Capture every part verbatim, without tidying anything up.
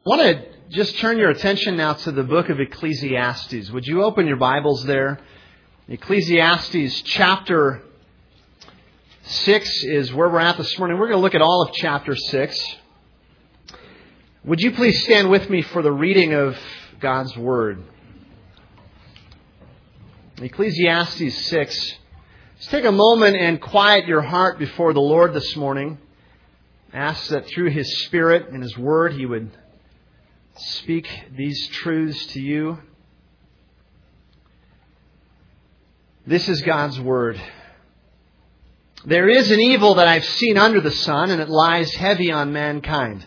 I want to just turn your attention now to the book of Ecclesiastes. Would you open your Bibles there? Ecclesiastes chapter six is where we're at this morning. We're going to look at all of chapter six. Would you please stand with me for the reading of God's Word? Ecclesiastes six. Just take a moment and quiet your heart before the Lord this morning. Ask that through His Spirit and His Word He would speak these truths to you. This is God's Word. There is an evil that I've seen under the sun, and it lies heavy on mankind.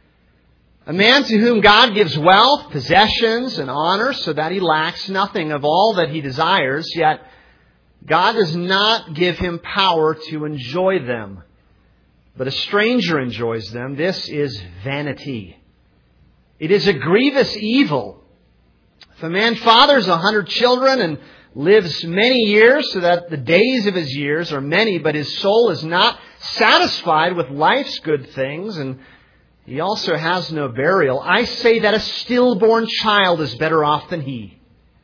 A man to whom God gives wealth, possessions, and honor, so that he lacks nothing of all that he desires, yet God does not give him power to enjoy them, but a stranger enjoys them. This is vanity. It is a grievous evil. If a man fathers a hundred children and lives many years, so that the days of his years are many, but his soul is not satisfied with life's good things, and he also has no burial, I say that a stillborn child is better off than he.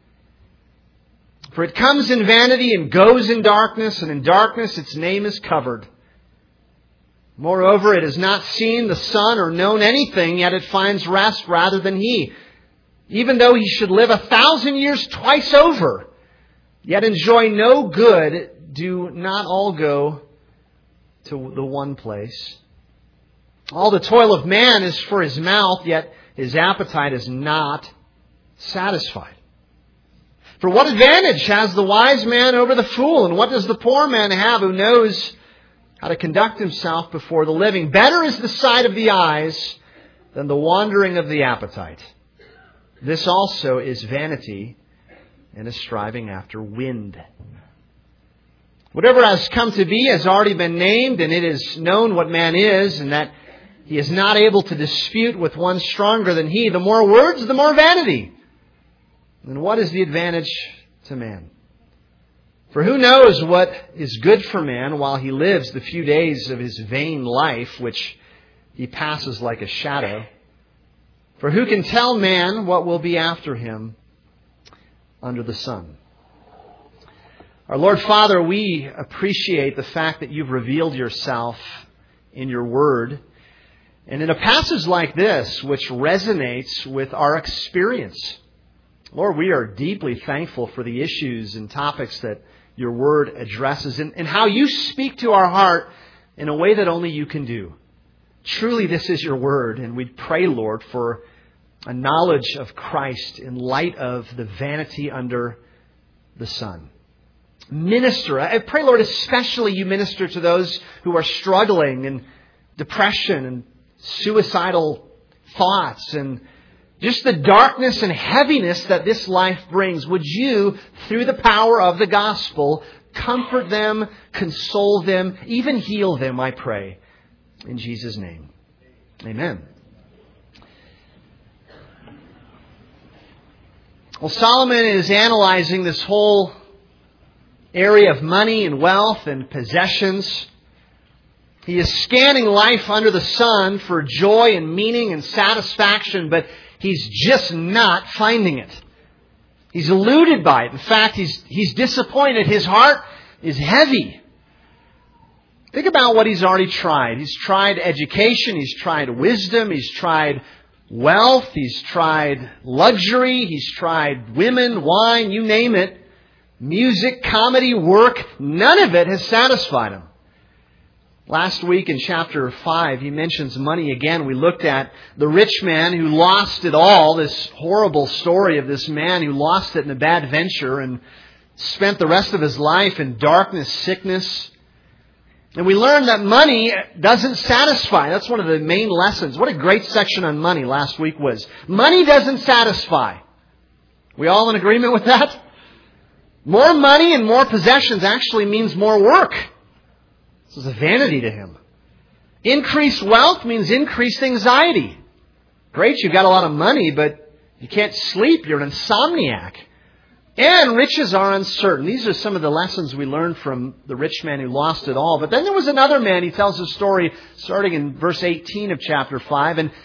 For it comes in vanity and goes in darkness, and in darkness its name is covered. Moreover, it has not seen the sun or known anything, yet it finds rest rather than he. Even though he should live a thousand years twice over, yet enjoy no good, do not all go to the one place. All the toil of man is for his mouth, yet his appetite is not satisfied. For what advantage has the wise man over the fool? And what does the poor man have who knows how to conduct himself before the living? Better is the sight of the eyes than the wandering of the appetite. This also is vanity and a striving after wind. Whatever has come to be has already been named, and it is known what man is, and that he is not able to dispute with one stronger than he. The more words, the more vanity. And what is the advantage to man? For who knows what is good for man while he lives the few days of his vain life, which he passes like a shadow? For who can tell man what will be after him under the sun? Our Lord Father, we appreciate the fact that you've revealed yourself in your word. And in a passage like this, which resonates with our experience, Lord, we are deeply thankful for the issues and topics that your word addresses, and, and how you speak to our heart in a way that only you can do. Truly, this is your word, and we pray, Lord, for a knowledge of Christ in light of the vanity under the sun. Minister. I pray, Lord, especially you minister to those who are struggling in depression and suicidal thoughts and just the darkness and heaviness that this life brings. Would you, through the power of the gospel, comfort them, console them, even heal them, I pray. In Jesus' name. Amen. Well, Solomon is analyzing this whole area of money and wealth and possessions. He is scanning life under the sun for joy and meaning and satisfaction, but he's just not finding it. He's eluded by it. In fact, he's, he's disappointed. His heart is heavy. Think about what he's already tried. He's tried education. He's tried wisdom. He's tried wealth. He's tried luxury. He's tried women, wine, you name it. Music, comedy, work. None of it has satisfied him. Last week in chapter five, he mentions money again. We looked at the rich man who lost it all, this horrible story of this man who lost it in a bad venture and spent the rest of his life in darkness, sickness. And we learned that money doesn't satisfy. That's one of the main lessons. What a great section on money last week was. Money doesn't satisfy. We all in agreement with that? More money and more possessions actually means more work. This is a vanity to him. Increased wealth means increased anxiety. Great, you've got a lot of money, but you can't sleep. You're an insomniac. And riches are uncertain. These are some of the lessons we learned from the rich man who lost it all. But then there was another man. He tells a story starting in verse eighteen of chapter five. And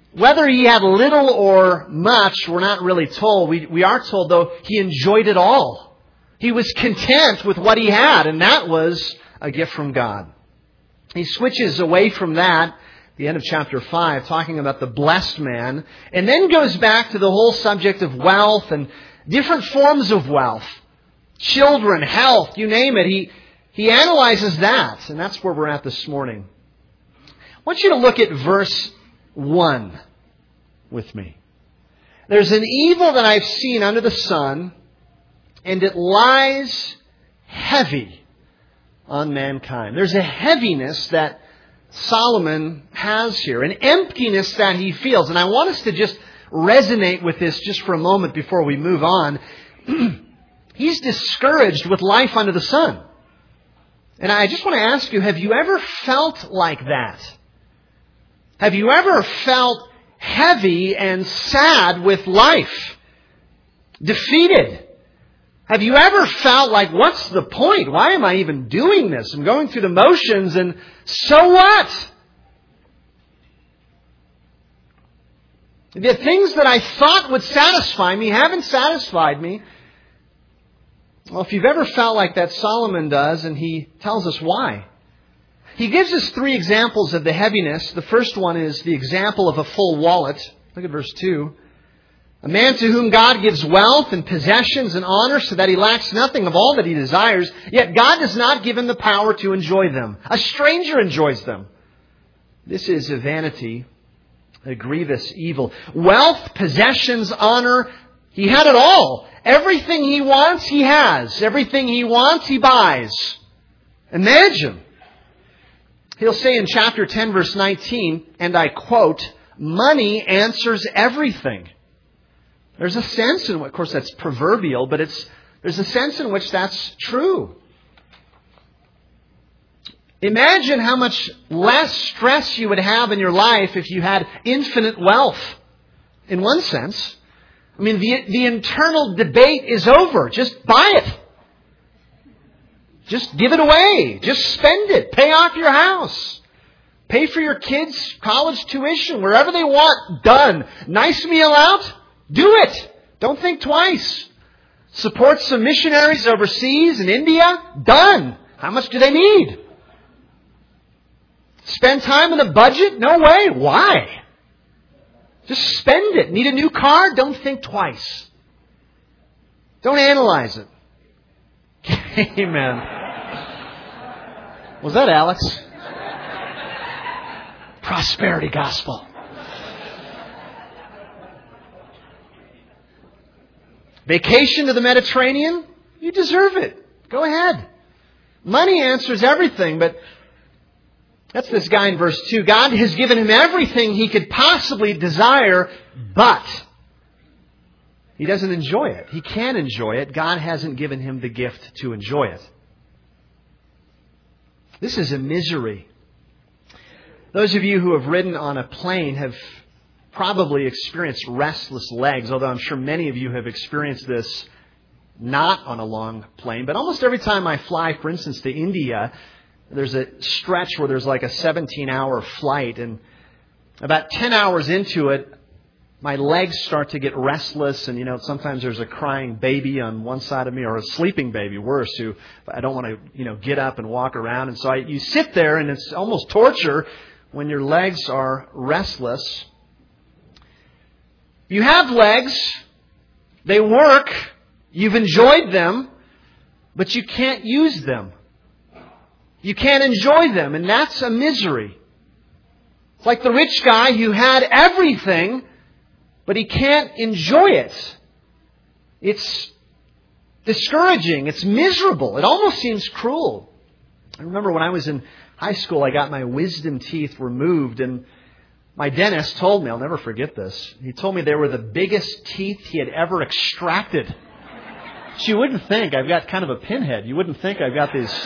Whether he had little or much, we're not really told. We, we are told, though, he enjoyed it all. He was content with what he had, and that was a gift from God. He switches away from that, the end of chapter five, talking about the blessed man, and then goes back to the whole subject of wealth and different forms of wealth. Children, health, you name it. He, he analyzes that, and that's where we're at this morning. I want you to look at verse one with me. There's an evil that I've seen under the sun, and it lies heavy on mankind. There's a heaviness that Solomon has here, an emptiness that he feels. And I want us to just resonate with this just for a moment before we move on. He's discouraged with life under the sun. And I just want to ask you, have you ever felt like that? Have you ever felt heavy and sad with life? Defeated? Have you ever felt like, what's the point? Why am I even doing this? I'm going through the motions, and so what? The things that I thought would satisfy me haven't satisfied me. Well, if you've ever felt like that, Solomon does, and he tells us why. He gives us three examples of the heaviness. The first one is the example of a full wallet. Look at verse two. A man to whom God gives wealth and possessions and honor so that he lacks nothing of all that he desires, yet God does not give him the power to enjoy them. A stranger enjoys them. This is a vanity, a grievous evil. Wealth, possessions, honor, he had it all. Everything he wants, he has. Everything he wants, he buys. Imagine. He'll say in chapter ten, verse nineteen, and I quote, money answers everything. There's a sense in which, of course that's proverbial, but it's there's a sense in which that's true. Imagine how much less stress you would have in your life if you had infinite wealth, in one sense. I mean, the, the internal debate is over. Just buy it. Just give it away. Just spend it. Pay off your house. Pay for your kids' college tuition, wherever they want. Done. Nice meal out? Do it. Don't think twice. Support some missionaries overseas in India? Done. How much do they need? Spend time on a budget? No way. Why? Just spend it. Need a new car? Don't think twice. Don't analyze it. Amen. Was that Alex? Prosperity gospel. Vacation to the Mediterranean? You deserve it. Go ahead. Money answers everything, but that's this guy in verse two. God has given him everything he could possibly desire, but he doesn't enjoy it. He can't enjoy it. God hasn't given him the gift to enjoy it. This is a misery. Those of you who have ridden on a plane have probably experienced restless legs, although I'm sure many of you have experienced this not on a long plane. But almost every time I fly, for instance, to India, there's a stretch where there's like a seventeen-hour flight. And about ten hours into it, my legs start to get restless. And, you know, sometimes there's a crying baby on one side of me, or a sleeping baby, worse, who I don't want to, you know, get up and walk around. And so I, you sit there, and it's almost torture when your legs are restless. You have legs. They work. You've enjoyed them, but you can't use them. You can't enjoy them, and that's a misery. It's like the rich guy who had everything, but he can't enjoy it. It's discouraging. It's miserable. It almost seems cruel. I remember when I was in high school, I got my wisdom teeth removed, and my dentist told me, I'll never forget this, he told me they were the biggest teeth he had ever extracted. You wouldn't think I've got kind of a pinhead. You wouldn't think I've got these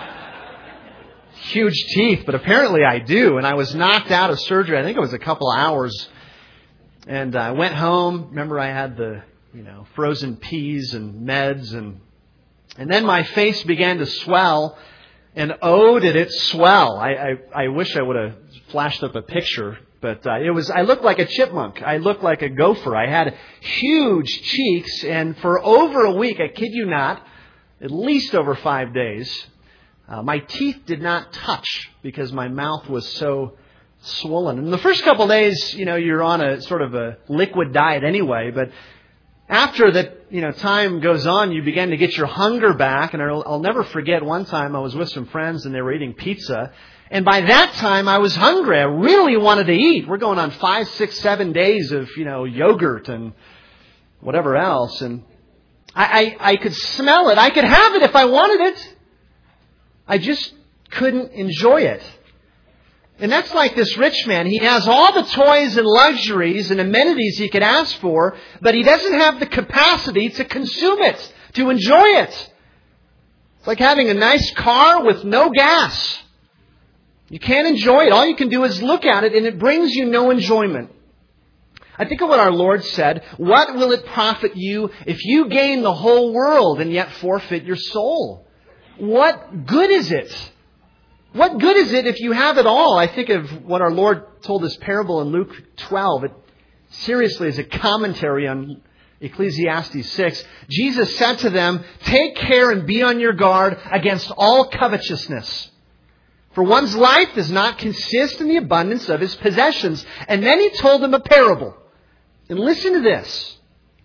huge teeth, but apparently I do. And I was knocked out of surgery. I think it was a couple of hours. And I went home. Remember, I had the, you know, frozen peas and meds, and and then my face began to swell. And oh, did it swell! I I, I wish I would have flashed up a picture. But uh, it was, I looked like a chipmunk. I looked like a gopher. I had huge cheeks, and for over a week, I kid you not, at least over five days, uh, my teeth did not touch because my mouth was so swollen. And the first couple of days, you know, you're on a sort of a liquid diet anyway, but after that, you know, time goes on, you begin to get your hunger back. And I'll, I'll never forget one time I was with some friends and they were eating pizza. And by that time, I was hungry. I really wanted to eat. We're going on five, six, seven days of, you know, yogurt and whatever else. And I, I, I could smell it. I could have it if I wanted it. I just couldn't enjoy it. And that's like this rich man. He has all the toys and luxuries and amenities he could ask for, but he doesn't have the capacity to consume it, to enjoy it. It's like having a nice car with no gas. You can't enjoy it. All you can do is look at it, and it brings you no enjoyment. I think of what our Lord said, what will it profit you if you gain the whole world and yet forfeit your soul? What good is it? What good is it if you have it all? I think of what our Lord told this parable in Luke twelve. It seriously is a commentary on Ecclesiastes six. Jesus said to them, take care and be on your guard against all covetousness. For one's life does not consist in the abundance of his possessions. And then he told them a parable. And listen to this.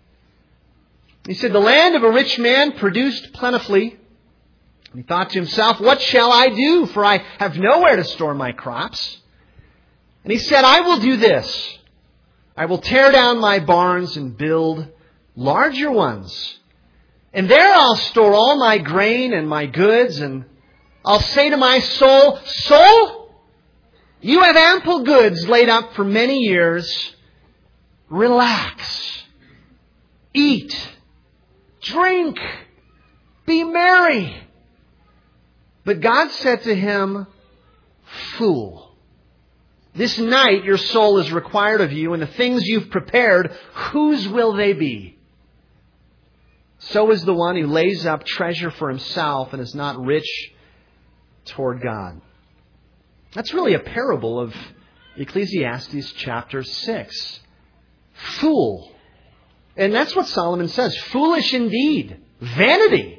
He said, the land of a rich man produced plentifully. He thought to himself, what shall I do? For I have nowhere to store my crops. And he said, I will do this. I will tear down my barns and build larger ones. And there I'll store all my grain and my goods, and I'll say to my soul, soul, you have ample goods laid up for many years. Relax. Eat. Drink. Be merry. But God said to him, fool, this night your soul is required of you, and the things you've prepared, whose will they be? So is the one who lays up treasure for himself and is not rich toward God. That's really a parable of Ecclesiastes chapter six. Fool. And that's what Solomon says. Foolish indeed. Vanity.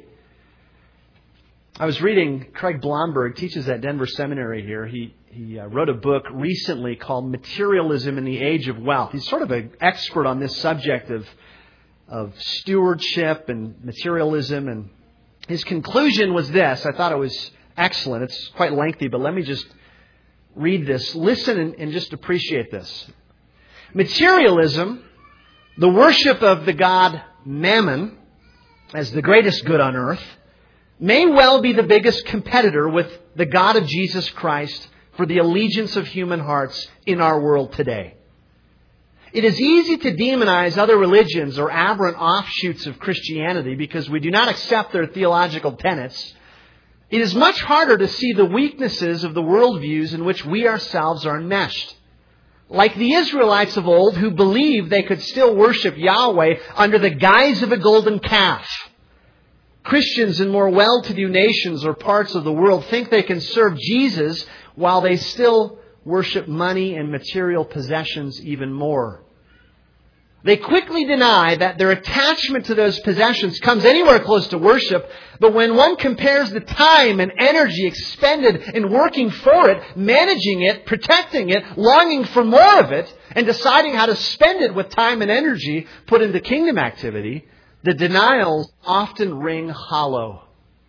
I was reading, Craig Blomberg teaches at Denver Seminary here. He he uh, wrote a book recently called Materialism in the Age of Wealth. He's sort of an expert on this subject of, of stewardship and materialism. And his conclusion was this. I thought it was excellent. It's quite lengthy, but let me just read this. Listen and, and just appreciate this. Materialism, the worship of the god Mammon as the greatest good on earth, may well be the biggest competitor with the God of Jesus Christ for the allegiance of human hearts in our world today. It is easy to demonize other religions or aberrant offshoots of Christianity because we do not accept their theological tenets. It is much harder to see the weaknesses of the worldviews in which we ourselves are enmeshed. Like the Israelites of old who believed they could still worship Yahweh under the guise of a golden calf. Christians in more well-to-do nations or parts of the world think they can serve Jesus while they still worship money and material possessions even more. They quickly deny that their attachment to those possessions comes anywhere close to worship, but when one compares the time and energy expended in working for it, managing it, protecting it, longing for more of it, and deciding how to spend it with time and energy put into kingdom activity, the denials often ring hollow.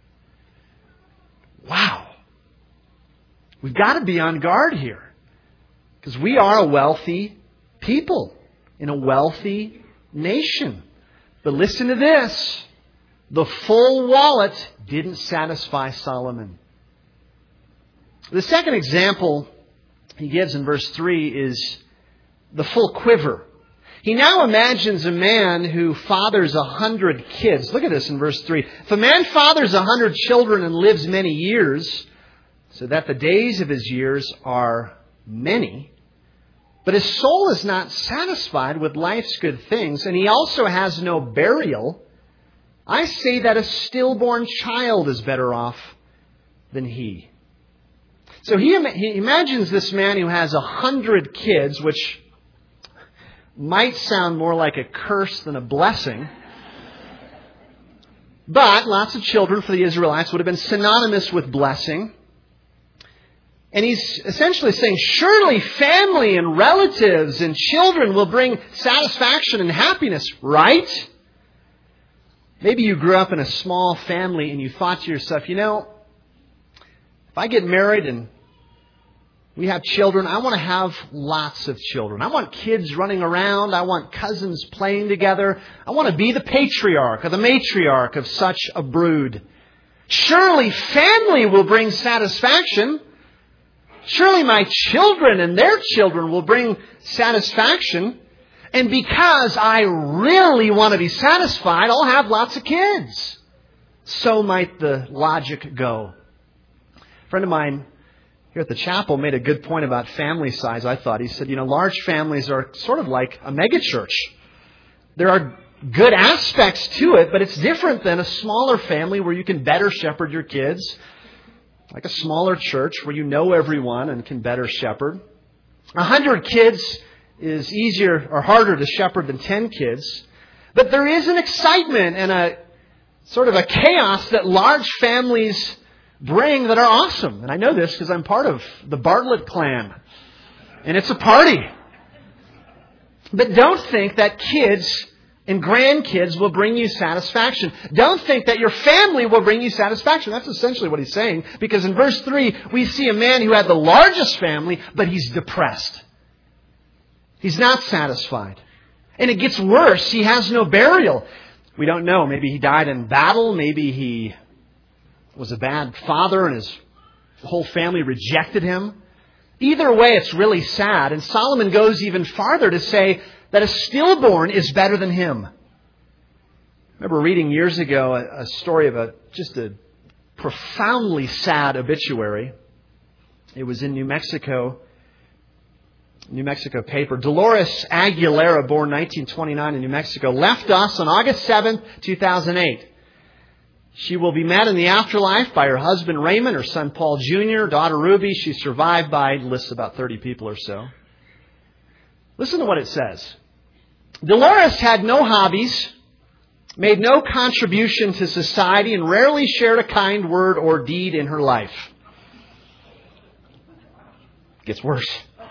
Wow. We've got to be on guard here. Because we are a wealthy people in a wealthy nation. But listen to this. The full wallet didn't satisfy Solomon. The second example he gives in verse three is the full quiver. He now imagines a man who fathers a hundred kids. Look at this in verse three. If a man fathers a hundred children and lives many years, so that the days of his years are many, but his soul is not satisfied with life's good things, and he also has no burial, I say that a stillborn child is better off than he. So he, he imagines this man who has a hundred kids, which might sound more like a curse than a blessing. But lots of children for the Israelites would have been synonymous with blessing. And he's essentially saying, surely family and relatives and children will bring satisfaction and happiness, right? Maybe you grew up in a small family and you thought to yourself, you know, if I get married and we have children, I want to have lots of children. I want kids running around. I want cousins playing together. I want to be the patriarch or the matriarch of such a brood. Surely family will bring satisfaction. Surely my children and their children will bring satisfaction. And because I really want to be satisfied, I'll have lots of kids. So might the logic go. A friend of mine here at the chapel made a good point about family size, I thought. He said, you know, large families are sort of like a megachurch. There are good aspects to it, but it's different than a smaller family where you can better shepherd your kids. Like a smaller church where you know everyone and can better shepherd. A hundred kids is easier or harder to shepherd than ten kids. But there is an excitement and a sort of a chaos that large families bring that are awesome. And I know this because I'm part of the Bartlett clan. And it's a party. But don't think that kids and grandkids will bring you satisfaction. Don't think that your family will bring you satisfaction. That's essentially what he's saying. Because in verse three, we see a man who had the largest family, but he's depressed. He's not satisfied. And it gets worse. He has no burial. We don't know. Maybe he died in battle. Maybe he was a bad father and his whole family rejected him. Either way, it's really sad. And Solomon goes even farther to say that a stillborn is better than him. I remember reading years ago a, a story of a just a profoundly sad obituary. It was in New Mexico, New Mexico paper. Dolores Aguilera, born nineteen twenty-nine in New Mexico, left us on August seventh, two thousand eight. She will be met in the afterlife by her husband Raymond, her son Paul Junior, daughter Ruby. She's survived by, it lists about thirty people or so. Listen to what it says. Dolores had no hobbies, made no contribution to society, and rarely shared a kind word or deed in her life. It gets worse.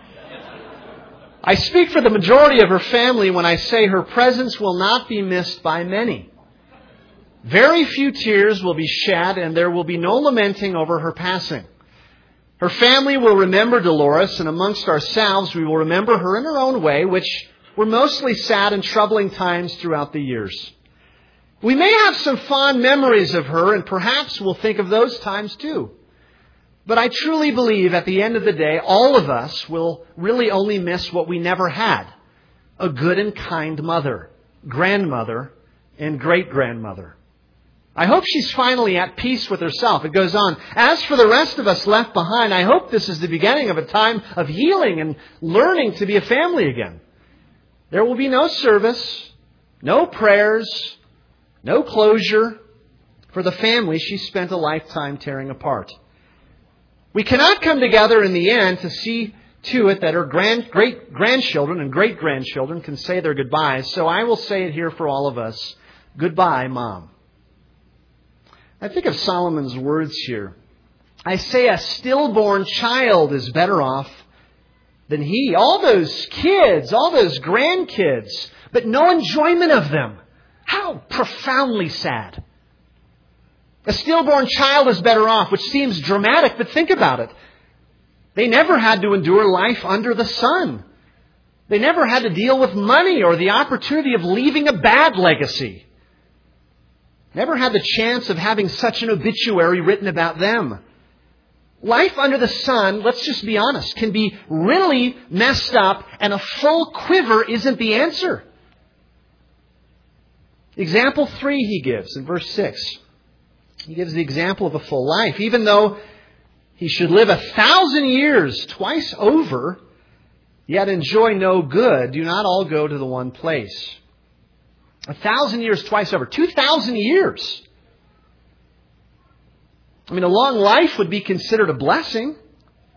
I speak for the majority of her family when I say her presence will not be missed by many. Very few tears will be shed, and there will be no lamenting over her passing. Her family will remember Dolores, and amongst ourselves we will remember her in her own way, which were mostly sad and troubling times throughout the years. We may have some fond memories of her, and perhaps we'll think of those times too. But I truly believe at the end of the day, all of us will really only miss what we never had. A good and kind mother, grandmother, and great-grandmother. I hope she's finally at peace with herself. It goes on. As for the rest of us left behind, I hope this is the beginning of a time of healing and learning to be a family again. There will be no service, no prayers, no closure for the family she spent a lifetime tearing apart. We cannot come together in the end to see to it that her grand, great grandchildren and great grandchildren can say their goodbyes. So I will say it here for all of us. Goodbye, Mom. I think of Solomon's words here. I say a stillborn child is better off than he. All those kids, all those grandkids, but no enjoyment of them. How profoundly sad. A stillborn child is better off, which seems dramatic, but think about it. They never had to endure life under the sun. They never had to deal with money or the opportunity of leaving a bad legacy. Never had the chance of having such an obituary written about them. Life under the sun, let's just be honest, can be really messed up, and a full quiver isn't the answer. Example three he gives in verse six. He gives the example of a full life. Even though he should live a thousand years twice over, yet enjoy no good, do not all go to the one place. A thousand years twice over. Two thousand years. I mean, a long life would be considered a blessing.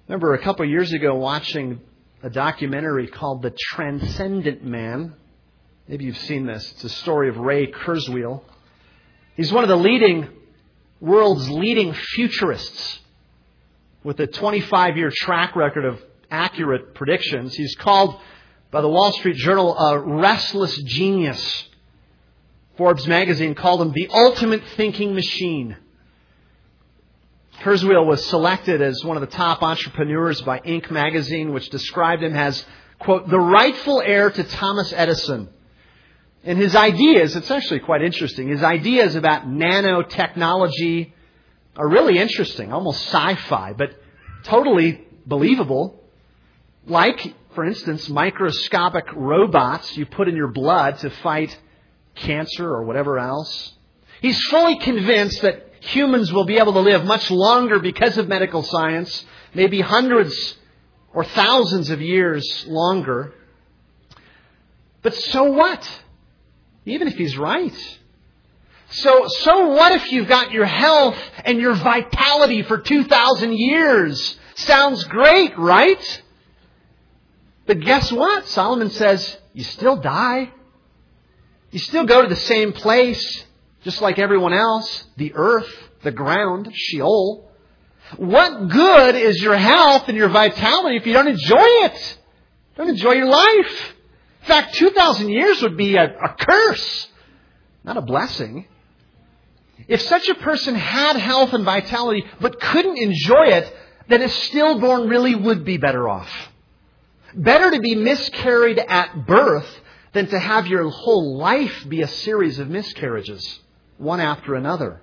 Remember a couple of years ago watching a documentary called The Transcendent Man. Maybe you've seen this. It's a story of Ray Kurzweil. He's one of the leading, world's leading futurists with a twenty-five year track record of accurate predictions. He's called by the Wall Street Journal a restless genius. Forbes magazine called him the ultimate thinking machine. Kurzweil was selected as one of the top entrepreneurs by Inc magazine, which described him as, quote, the rightful heir to Thomas Edison. And his ideas, it's actually quite interesting, his ideas about nanotechnology are really interesting, almost sci-fi, but totally believable. Like, for instance, microscopic robots you put in your blood to fight cancer or whatever else. He's fully convinced that humans will be able to live much longer because of medical science, maybe hundreds or thousands of years longer. But so what? Even if he's right. So, so what if you've got your health and your vitality for two thousand years? Sounds great, right? But guess what? Solomon says, you still die. You still go to the same place, just like everyone else, the earth, the ground, Sheol. What good is your health and your vitality if you don't enjoy it? Don't enjoy your life. In fact, two thousand years would be a, a curse, not a blessing. If such a person had health and vitality but couldn't enjoy it, then a stillborn really would be better off. Better to be miscarried at birth than to have your whole life be a series of miscarriages, one after another.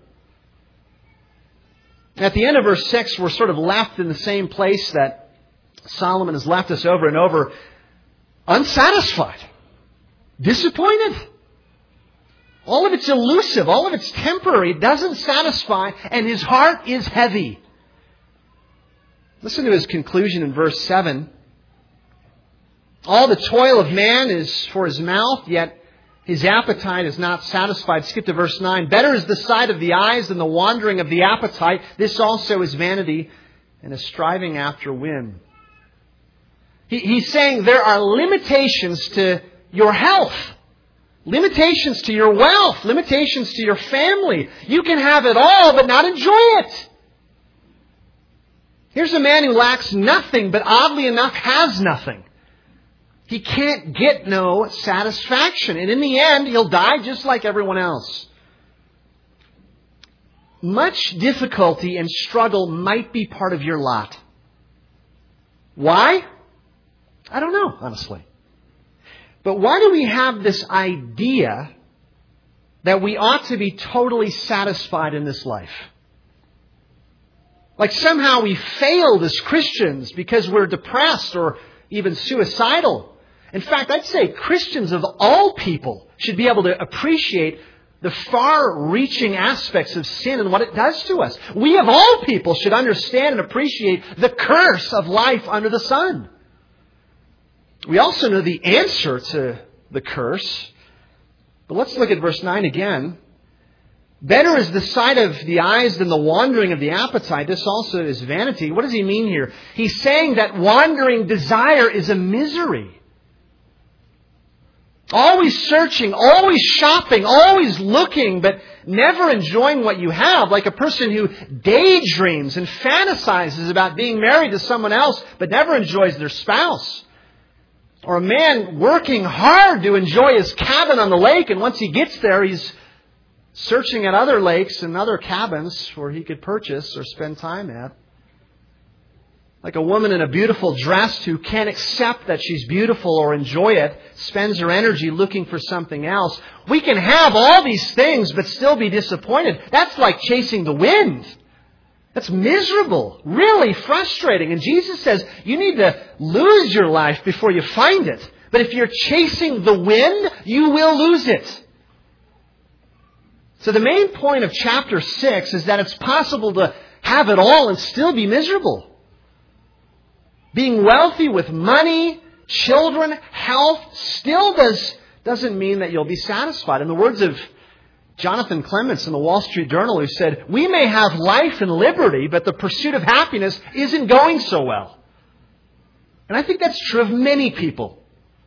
At the end of verse six, we're sort of left in the same place that Solomon has left us over and over, unsatisfied, disappointed. All of it's elusive, all of it's temporary, it doesn't satisfy, and his heart is heavy. Listen to his conclusion in verse seven. All the toil of man is for his mouth, yet his appetite is not satisfied. Skip to verse nine. Better is the sight of the eyes than the wandering of the appetite. This also is vanity and a striving after wind. He, he's saying there are limitations to your health, limitations to your wealth, limitations to your family. You can have it all but not enjoy it. Here's a man who lacks nothing, but oddly enough has nothing. He can't get no satisfaction. And in the end, he'll die just like everyone else. Much difficulty and struggle might be part of your lot. Why? I don't know, honestly. But why do we have this idea that we ought to be totally satisfied in this life? Like somehow we failed as Christians because we're depressed or even suicidal. In fact, I'd say Christians of all people should be able to appreciate the far-reaching aspects of sin and what it does to us. We of all people should understand and appreciate the curse of life under the sun. We also know the answer to the curse. But let's look at verse nine again. Better is the sight of the eyes than the wandering of the appetite. This also is vanity. What does he mean here? He's saying that wandering desire is a misery. Always searching, always shopping, always looking, but never enjoying what you have. Like a person who daydreams and fantasizes about being married to someone else, but never enjoys their spouse. Or a man working hard to enjoy his cabin on the lake, and once he gets there, he's searching at other lakes and other cabins where he could purchase or spend time at. Like a woman in a beautiful dress who can't accept that she's beautiful or enjoy it, spends her energy looking for something else. We can have all these things but still be disappointed. That's like chasing the wind. That's miserable, really frustrating. And Jesus says you need to lose your life before you find it. But if you're chasing the wind, you will lose it. So the main point of chapter six is that it's possible to have it all and still be miserable. Being wealthy with money, children, health still does, doesn't mean that you'll be satisfied. In the words of Jonathan Clements in the Wall Street Journal, who said, we may have life and liberty, but the pursuit of happiness isn't going so well. And I think that's true of many people.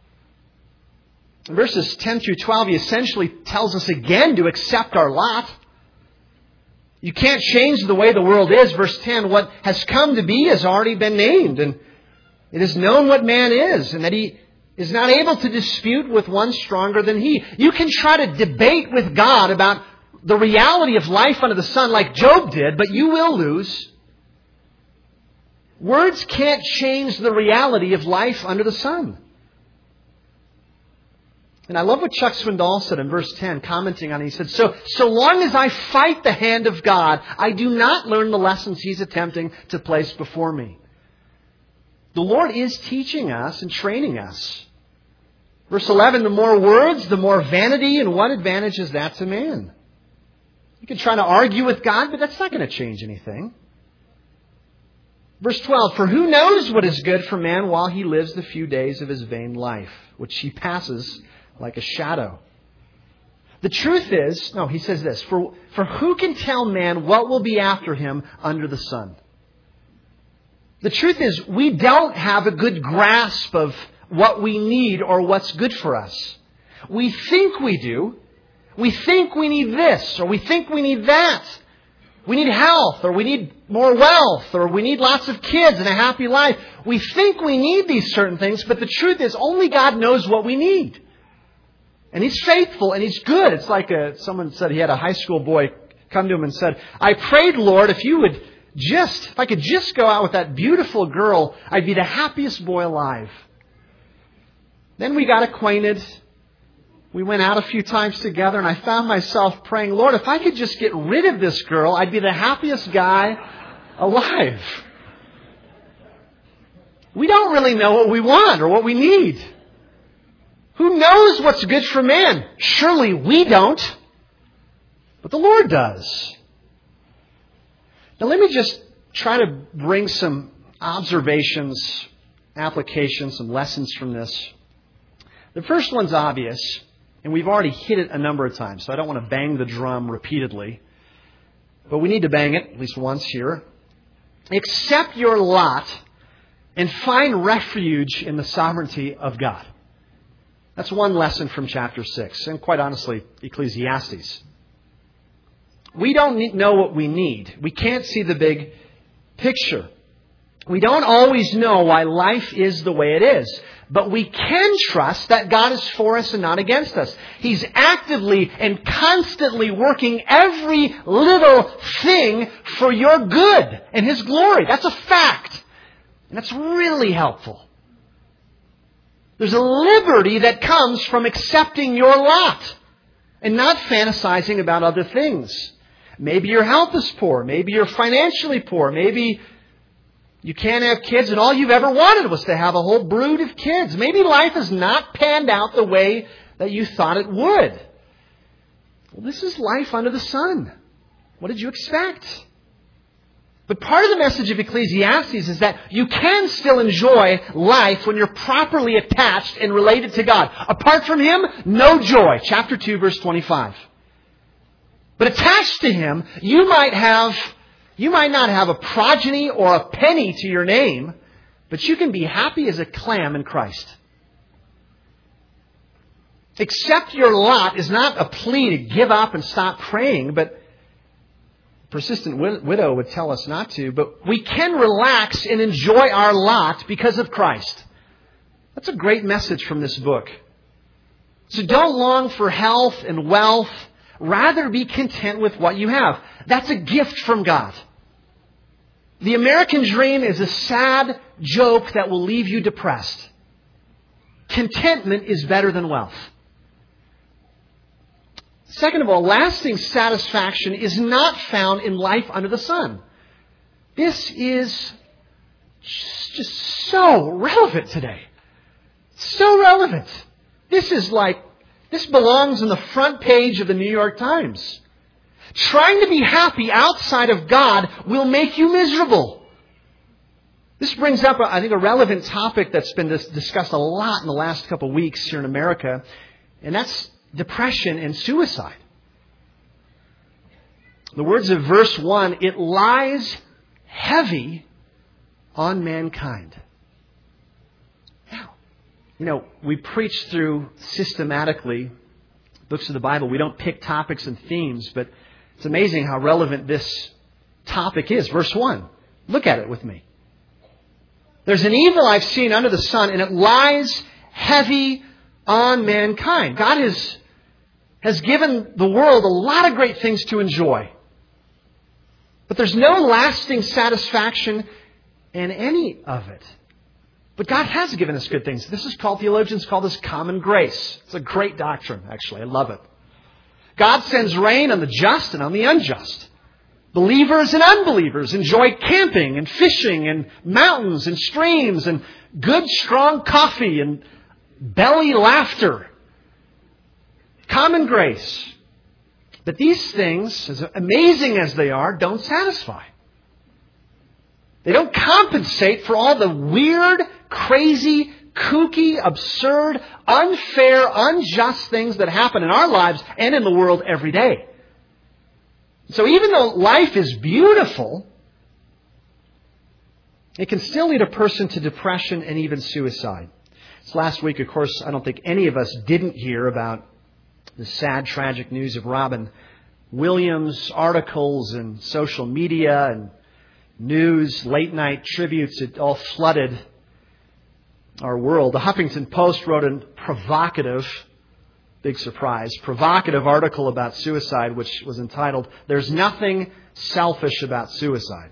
In verses ten through twelve, he essentially tells us again to accept our lot. You can't change the way the world is. Verse ten, what has come to be has already been named, and it is known what man is, and that he is not able to dispute with one stronger than he. You can try to debate with God about the reality of life under the sun like Job did, but you will lose. Words can't change the reality of life under the sun. And I love what Chuck Swindoll said in verse ten, commenting on it. He said, so, so long as I fight the hand of God, I do not learn the lessons He's attempting to place before me. The Lord is teaching us and training us. Verse eleven, the more words, the more vanity, and what advantage is that to man? You can try to argue with God, but that's not going to change anything. Verse twelve, for who knows what is good for man while he lives the few days of his vain life, which he passes like a shadow. The truth is, no, he says this, for, for who can tell man what will be after him under the sun? The truth is, we don't have a good grasp of what we need or what's good for us. We think we do. We think we need this, or we think we need that. We need health, or we need more wealth, or we need lots of kids and a happy life. We think we need these certain things, but the truth is, only God knows what we need. And He's faithful and He's good. It's like a, someone said he had a high school boy come to him and said, I prayed, Lord, if you would just, if I could just go out with that beautiful girl, I'd be the happiest boy alive. Then we got acquainted. We went out a few times together, and I found myself praying, Lord, if I could just get rid of this girl, I'd be the happiest guy alive. We don't really know what we want or what we need. Who knows what's good for man? Surely we don't. But the Lord does. Now let me just try to bring some observations, applications, some lessons from this. The first one's obvious, and we've already hit it a number of times, so I don't want to bang the drum repeatedly. But we need to bang it at least once here. Accept your lot and find refuge in the sovereignty of God. That's one lesson from chapter six, and quite honestly, Ecclesiastes. We don't know what we need. We can't see the big picture. We don't always know why life is the way it is. But we can trust that God is for us and not against us. He's actively and constantly working every little thing for your good and His glory. That's a fact. And that's really helpful. There's a liberty that comes from accepting your lot and not fantasizing about other things. Maybe your health is poor. Maybe you're financially poor. Maybe you can't have kids and all you've ever wanted was to have a whole brood of kids. Maybe life has not panned out the way that you thought it would. Well, this is life under the sun. What did you expect? But part of the message of Ecclesiastes is that you can still enjoy life when you're properly attached and related to God. Apart from Him, no joy. Chapter two, verse twenty-five. But attached to Him, you might have, you might not have a progeny or a penny to your name, but you can be happy as a clam in Christ. Accept your lot is not a plea to give up and stop praying, but persistent widow would tell us not to, but we can relax and enjoy our lot because of Christ. That's a great message from this book. So don't long for health and wealth. Rather be content with what you have. That's a gift from God. The American dream is a sad joke that will leave you depressed. Contentment is better than wealth. Second of all, lasting satisfaction is not found in life under the sun. This is just so relevant today. So relevant. This is like, this belongs on the front page of the New York Times. Trying to be happy outside of God will make you miserable. This brings up, I think, a relevant topic that's been discussed a lot in the last couple of weeks here in America, and that's depression and suicide. The words of verse one, it lies heavy on mankind. Now, you know, we preach through systematically books of the Bible. We don't pick topics and themes, but it's amazing how relevant this topic is. Verse one, look at it with me. There's an evil I've seen under the sun, and it lies heavy on mankind. God is, has given the world a lot of great things to enjoy. But there's no lasting satisfaction in any of it. But God has given us good things. This is called, theologians call this common grace. It's a great doctrine, actually. I love it. God sends rain on the just and on the unjust. Believers and unbelievers enjoy camping and fishing and mountains and streams and good, strong coffee and belly laughter. Common grace. But these things, as amazing as they are, don't satisfy. They don't compensate for all the weird, crazy, kooky, absurd, unfair, unjust things that happen in our lives and in the world every day. So even though life is beautiful, it can still lead a person to depression and even suicide. This last week, of course, I don't think any of us didn't hear about the sad, tragic news of Robin Williams, articles and social media and news, late night tributes. It all flooded our world. The Huffington Post wrote a provocative, big surprise, provocative article about suicide, which was entitled, "There's Nothing Selfish About Suicide."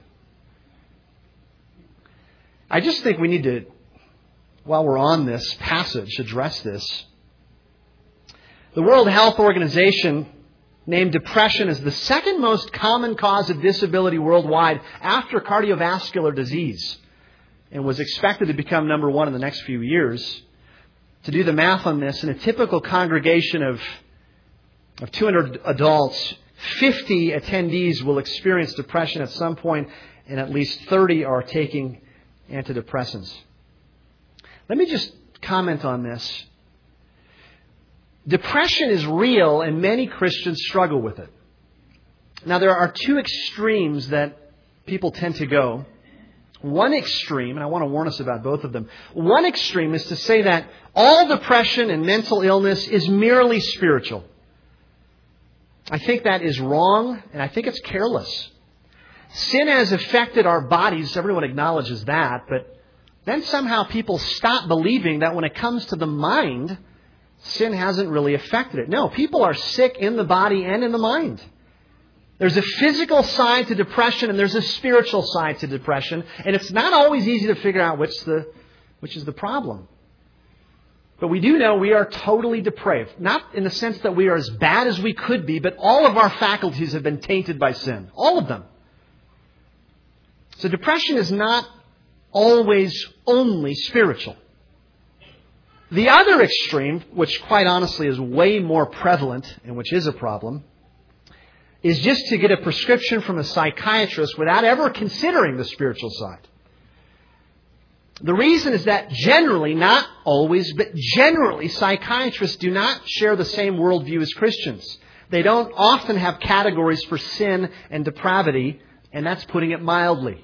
I just think we need to, while we're on this passage, address this. The World Health Organization named depression as the second most common cause of disability worldwide after cardiovascular disease, and was expected to become number one in the next few years. To do the math on this, in a typical congregation of, of two hundred adults, fifty attendees will experience depression at some point, and at least thirty are taking antidepressants. Let me just comment on this. Depression is real, and many Christians struggle with it. Now, there are two extremes that people tend to go. One extreme, and I want to warn us about both of them. One extreme is to say that all depression and mental illness is merely spiritual. I think that is wrong, and I think it's careless. Sin has affected our bodies. Everyone acknowledges that. But then somehow people stop believing that when it comes to the mind, sin hasn't really affected it. No, people are sick in the body and in the mind. There's a physical side to depression and there's a spiritual side to depression. And it's not always easy to figure out which, the, which is the problem. But we do know we are totally depraved. Not in the sense that we are as bad as we could be, but all of our faculties have been tainted by sin. All of them. So depression is not always only spiritual. The other extreme, which quite honestly is way more prevalent and which is a problem, is just to get a prescription from a psychiatrist without ever considering the spiritual side. The reason is that generally, not always, but generally, psychiatrists do not share the same worldview as Christians. They don't often have categories for sin and depravity, and that's putting it mildly.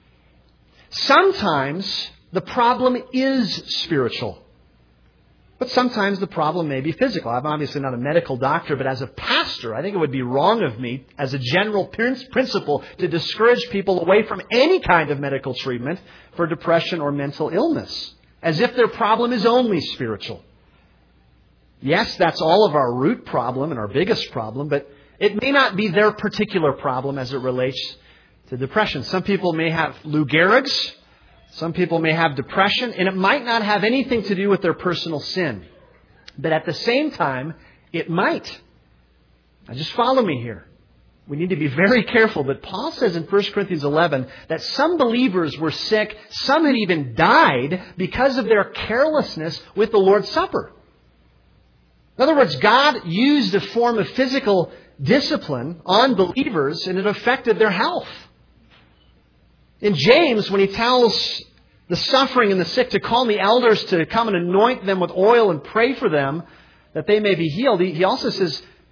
Sometimes the problem is spiritual. But sometimes the problem may be physical. I'm obviously not a medical doctor, but as a pastor, I think it would be wrong of me as a general principle to discourage people away from any kind of medical treatment for depression or mental illness, as if their problem is only spiritual. Yes, that's all of our root problem and our biggest problem, but it may not be their particular problem as it relates to depression. Some people may have Lou Gehrig's. Some people may have depression, and it might not have anything to do with their personal sin. But at the same time, it might. Now just follow me here. We need to be very careful. But Paul says in First Corinthians eleven that some believers were sick, some had even died because of their carelessness with the Lord's Supper. In other words, God used a form of physical discipline on believers, and it affected their health. In James, when he tells the suffering and the sick to call the elders to come and anoint them with oil and pray for them that they may be healed, he also says,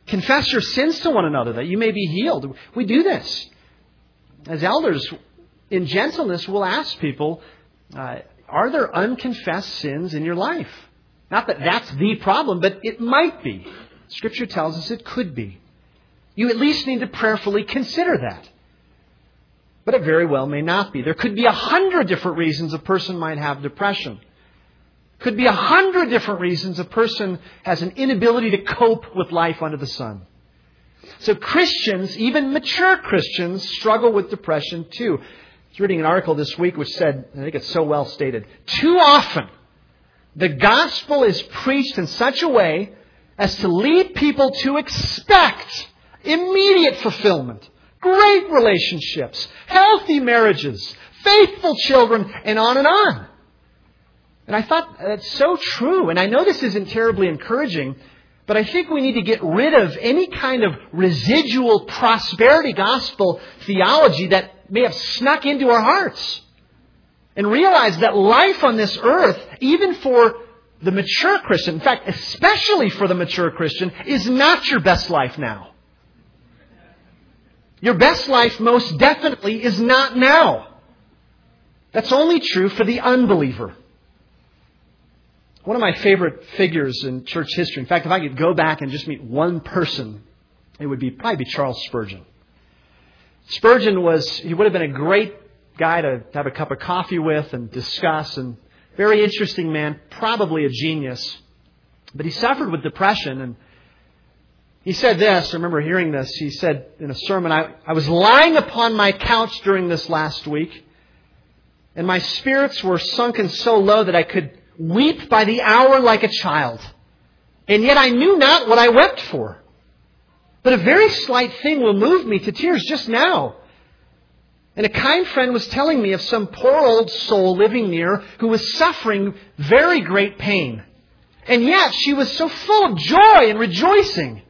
Confess your sins to one another that you may be healed. We do this. As elders, in gentleness, we'll ask people, uh, are there unconfessed sins in your life? Not that that's the problem, but it might be. Scripture tells us it could be. You at least need to prayerfully consider that. But it very well may not be. There could be a hundred different reasons a person might have depression. Could be a hundred different reasons a person has an inability to cope with life under the sun. So Christians, even mature Christians, struggle with depression too. I was reading an article this week which said, I think it's so well stated, too often the gospel is preached in such a way as to lead people to expect immediate fulfillment, great relationships, healthy marriages, faithful children, and on and on. And I thought that's so true. And I know this isn't terribly encouraging, but I think we need to get rid of any kind of residual prosperity gospel theology that may have snuck into our hearts. And realize that life on this earth, even for the mature Christian, in fact, especially for the mature Christian, is not your best life now. Your best life most definitely is not now. That's only true for the unbeliever. One of my favorite figures in church history, in fact, if I could go back and just meet one person, it would be probably be Charles Spurgeon. Spurgeon was, he would have been a great guy to have a cup of coffee with and discuss, and very interesting man, probably a genius. But he suffered with depression, and he said this, I remember hearing this, he said in a sermon, I, I was lying upon my couch during this last week, and my spirits were sunken so low that I could weep by the hour like a child. And yet I knew not what I wept for. But a very slight thing will move me to tears just now. And a kind friend was telling me of some poor old soul living near who was suffering very great pain. And yet she was so full of joy and rejoicing.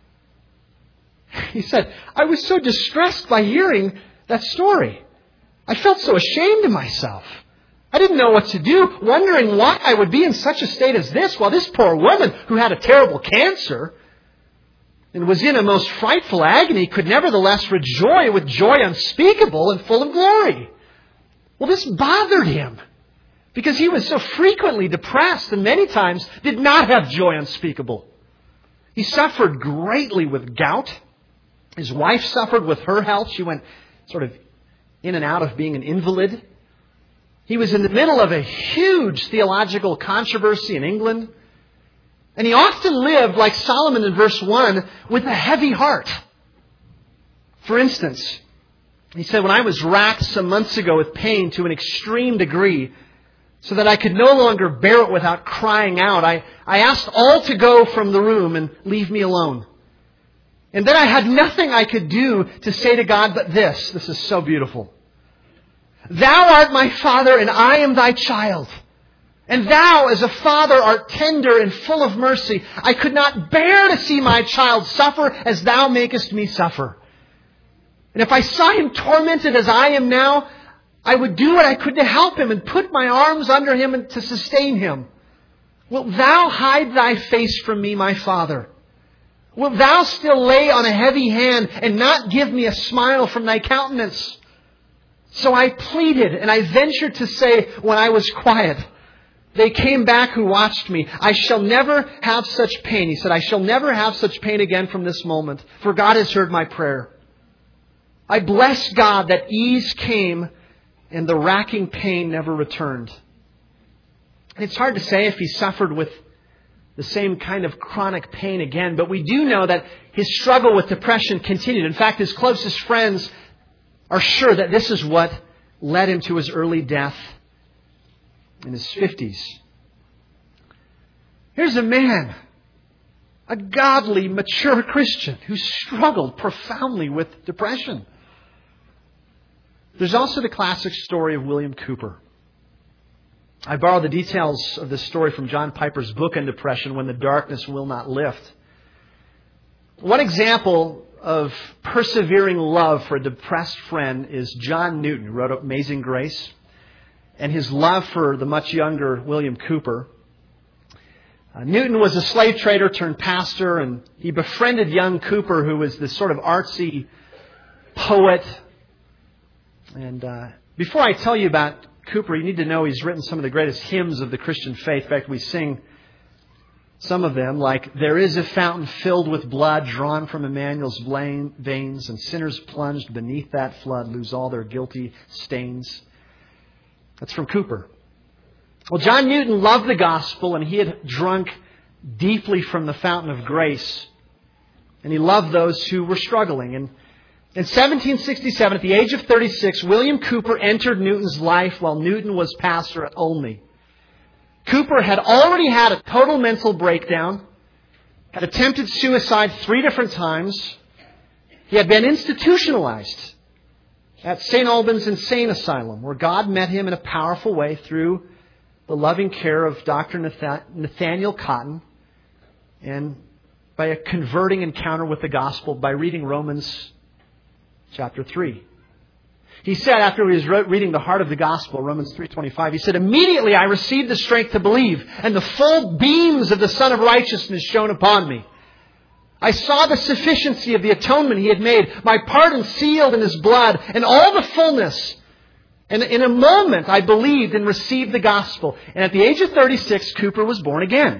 He said, I was so distressed by hearing that story. I felt so ashamed of myself. I didn't know what to do, wondering why I would be in such a state as this, while this poor woman who had a terrible cancer and was in a most frightful agony could nevertheless rejoice with joy unspeakable and full of glory. Well, this bothered him because he was so frequently depressed and many times did not have joy unspeakable. He suffered greatly with gout. His wife suffered with her health. She went sort of in and out of being an invalid. He was in the middle of a huge theological controversy in England. And he often lived, like Solomon in verse one, with a heavy heart. For instance, he said, when I was racked some months ago with pain to an extreme degree, so that I could no longer bear it without crying out, I, I asked all to go from the room and leave me alone. And then I had nothing I could do to say to God but this. This is so beautiful. Thou art my Father, and I am thy child. And thou, as a father, art tender and full of mercy. I could not bear to see my child suffer as thou makest me suffer. And if I saw him tormented as I am now, I would do what I could to help him and put my arms under him and to sustain him. Wilt thou hide thy face from me, my Father? Wilt thou still lay on a heavy hand and not give me a smile from thy countenance? So I pleaded, and I ventured to say when I was quiet, they came back who watched me. I shall never have such pain. He said, I shall never have such pain again from this moment, for God has heard my prayer. I bless God that ease came and the racking pain never returned. It's hard to say if he suffered with the same kind of chronic pain again, but we do know that his struggle with depression continued. In fact, his closest friends are sure that this is what led him to his early death in his fifties. Here's a man, a godly, mature Christian who struggled profoundly with depression. There's also the classic story of William Cowper. I borrowed the details of this story from John Piper's book on depression, When the Darkness Will Not Lift. One example of persevering love for a depressed friend is John Newton, who wrote Amazing Grace, and his love for the much younger William Cowper. Uh, Newton was a slave trader turned pastor, and he befriended young Cooper, who was this sort of artsy poet. And uh, before I tell you about Cooper, you need to know he's written some of the greatest hymns of the Christian faith. In fact, we sing some of them, like, "There is a fountain filled with blood drawn from Emmanuel's veins, and sinners plunged beneath that flood lose all their guilty stains." That's from Cooper. Well, John Newton loved the gospel, and he had drunk deeply from the fountain of grace. And he loved those who were struggling. And in seventeen sixty-seven, at the age of thirty-six, William Cooper entered Newton's life while Newton was pastor at Olney. Cooper had already had a total mental breakdown, had attempted suicide three different times. He had been institutionalized at Saint Albans Insane Asylum, where God met him in a powerful way through the loving care of Doctor Nathaniel Cotton, and by a converting encounter with the gospel by reading Romans chapter three. He said, after he was reading the heart of the gospel, Romans three twenty-five, he said, "Immediately I received the strength to believe, and the full beams of the Son of Righteousness shone upon me. I saw the sufficiency of the atonement He had made, my pardon sealed in His blood, and all the fullness. And in a moment, I believed and received the gospel." And at the age of thirty-six, Cooper was born again.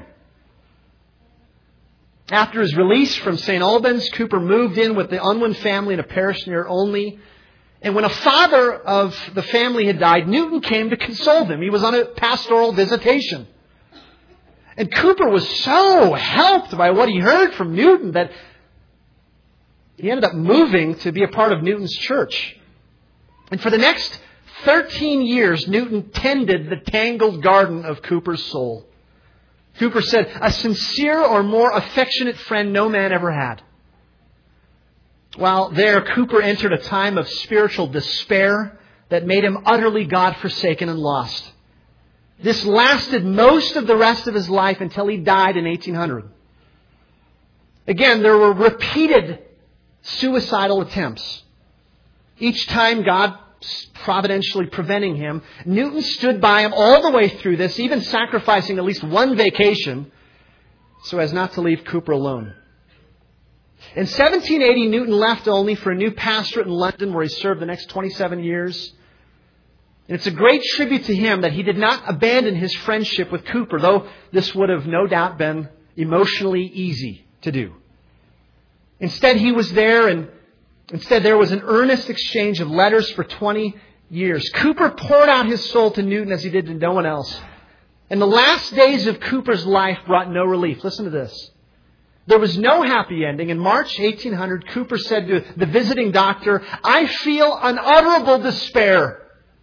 After his release from Saint Albans, Cooper moved in with the Unwin family in a parish near Olney. And when a father of the family had died, Newton came to console them. He was on a pastoral visitation. And Cooper was so helped by what he heard from Newton that he ended up moving to be a part of Newton's church. And for the next thirteen years, Newton tended the tangled garden of Cooper's soul. Cooper said, "A sincere or more affectionate friend no man ever had." While there, Cooper entered a time of spiritual despair that made him utterly God-forsaken and lost. This lasted most of the rest of his life until he died in eighteen hundred. Again, there were repeated suicidal attempts. Each time God providentially preventing him, Newton stood by him all the way through this, even sacrificing at least one vacation so as not to leave Cooper alone. In seventeen eighty, Newton left Olney for a new pastorate in London, where he served the next twenty-seven years. And it's a great tribute to him that he did not abandon his friendship with Cooper, though this would have no doubt been emotionally easy to do. Instead, he was there and Instead, there was an earnest exchange of letters for twenty years. Cooper poured out his soul to Newton as he did to no one else. And the last days of Cooper's life brought no relief. Listen to this. There was no happy ending. In March eighteen hundred, Cooper said to the visiting doctor, "I feel unutterable despair."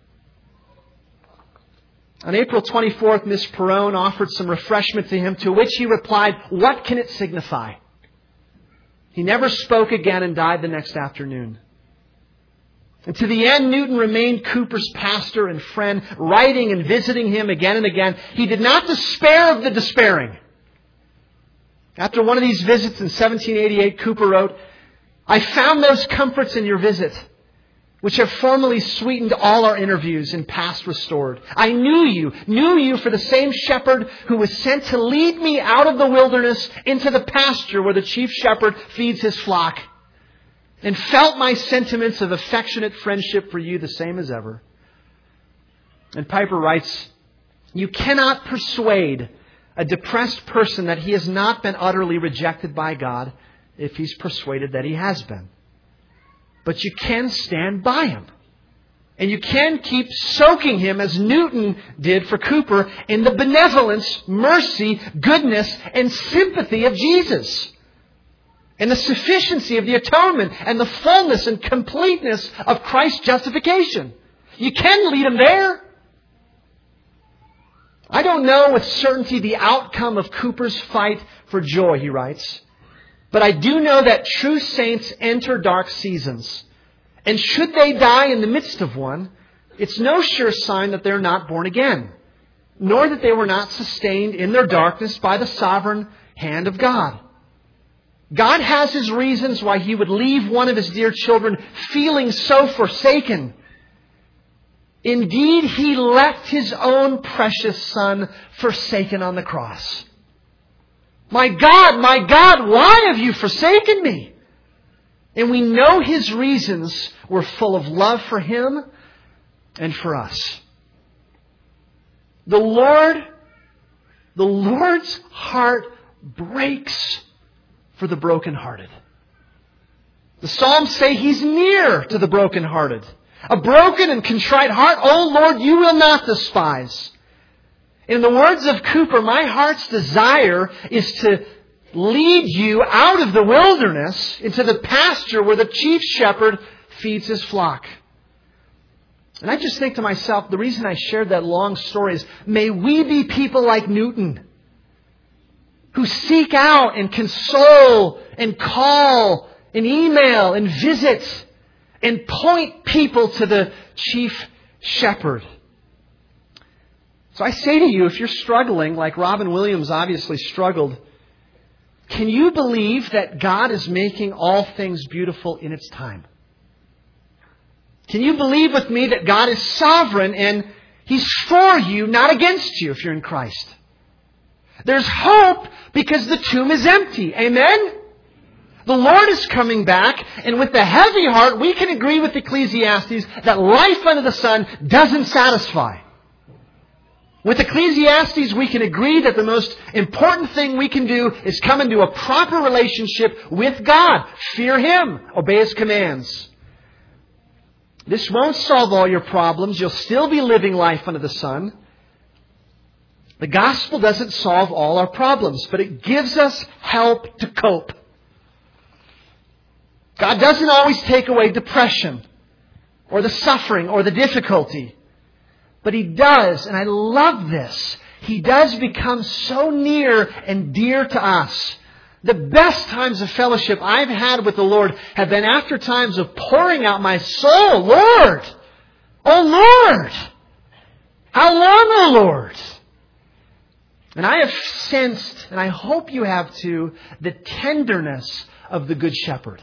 On April twenty-fourth, Miss Perrone offered some refreshment to him, to which he replied, "What can it signify?" He never spoke again and died the next afternoon. And to the end, Newton remained Cooper's pastor and friend, writing and visiting him again and again. He did not despair of the despairing. After one of these visits in seventeen eighty-eight, Cooper wrote, "I found those comforts in your visit, which have formerly sweetened all our interviews and past restored. I knew you, knew you for the same shepherd who was sent to lead me out of the wilderness into the pasture where the chief shepherd feeds his flock, and felt my sentiments of affectionate friendship for you the same as ever." And Piper writes, "You cannot persuade a depressed person that he has not been utterly rejected by God if he's persuaded that he has been. But you can stand by him. And you can keep soaking him, as Newton did for Cooper, in the benevolence, mercy, goodness, and sympathy of Jesus. And the sufficiency of the atonement, and the fullness and completeness of Christ's justification. You can lead him there. I don't know with certainty the outcome of Cooper's fight for joy," he writes. "But I do know that true saints enter dark seasons. And should they die in the midst of one, it's no sure sign that they're not born again, nor that they were not sustained in their darkness by the sovereign hand of God. God has His reasons why He would leave one of His dear children feeling so forsaken. Indeed, He left His own precious Son forsaken on the cross. My God, my God, why have you forsaken me? And we know His reasons were full of love for Him and for us. The Lord, the Lord's heart breaks for the brokenhearted. The Psalms say He's near to the brokenhearted. A broken and contrite heart, O Lord, you will not despise. In the words of Cooper, my heart's desire is to lead you out of the wilderness into the pasture where the chief shepherd feeds his flock. And I just think to myself, the reason I shared that long story is, may we be people like Newton, who seek out and console and call and email and visit and point people to the chief shepherd. So I say to you, if you're struggling, like Robin Williams obviously struggled, can you believe that God is making all things beautiful in its time? Can you believe with me that God is sovereign and He's for you, not against you, if you're in Christ? There's hope because the tomb is empty. Amen? The Lord is coming back, and with the heavy heart, we can agree with Ecclesiastes that life under the sun doesn't satisfy. With Ecclesiastes, we can agree that the most important thing we can do is come into a proper relationship with God. Fear Him. Obey His commands. This won't solve all your problems. You'll still be living life under the sun. The gospel doesn't solve all our problems, but it gives us help to cope. God doesn't always take away depression or the suffering or the difficulty. But He does, and I love this, He does become so near and dear to us. The best times of fellowship I've had with the Lord have been after times of pouring out my soul. Lord! Oh Lord! How long, oh Lord? And I have sensed, and I hope you have too, the tenderness of the Good Shepherd.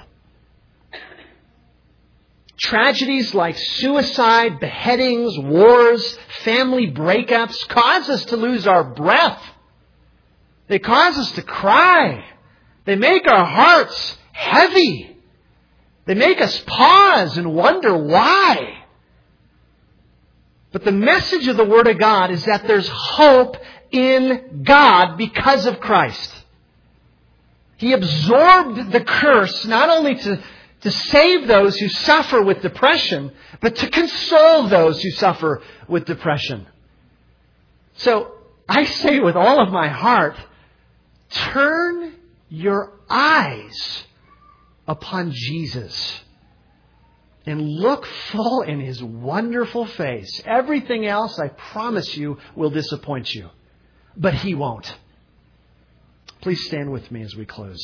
Tragedies like suicide, beheadings, wars, family breakups cause us to lose our breath. They cause us to cry. They make our hearts heavy. They make us pause and wonder why. But the message of the Word of God is that there's hope in God because of Christ. He absorbed the curse not only to To save those who suffer with depression, but to console those who suffer with depression. So, I say with all of my heart, turn your eyes upon Jesus and look full in His wonderful face. Everything else, I promise you, will disappoint you. But He won't. Please stand with me as we close.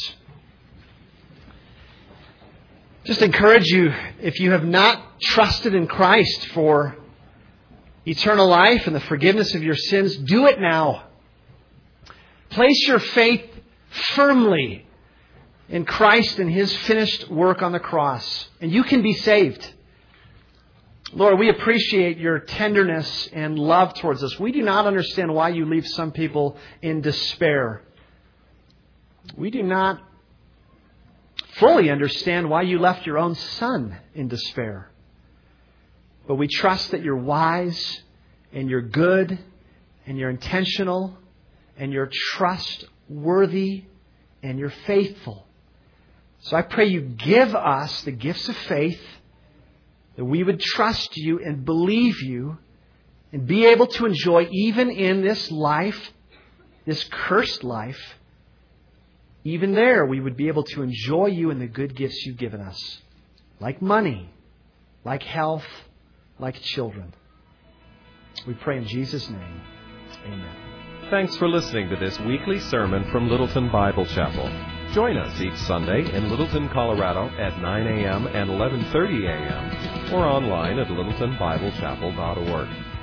Just encourage you, if you have not trusted in Christ for eternal life and the forgiveness of your sins, do it now. Place your faith firmly in Christ and His finished work on the cross, and you can be saved. Lord, we appreciate your tenderness and love towards us. We do not understand why you leave some people in despair. We do not fully understand why you left your own Son in despair. But we trust that you're wise and you're good and you're intentional and you're trustworthy and you're faithful. So I pray you give us the gifts of faith, that we would trust you and believe you and be able to enjoy, even in this life, this cursed life, even there, we would be able to enjoy you and the good gifts you've given us. Like money, like health, like children. We pray in Jesus' name. Amen. Thanks for listening to this weekly sermon from Littleton Bible Chapel. Join us each Sunday in Littleton, Colorado at nine a.m. and eleven thirty a.m. or online at littleton bible chapel dot org.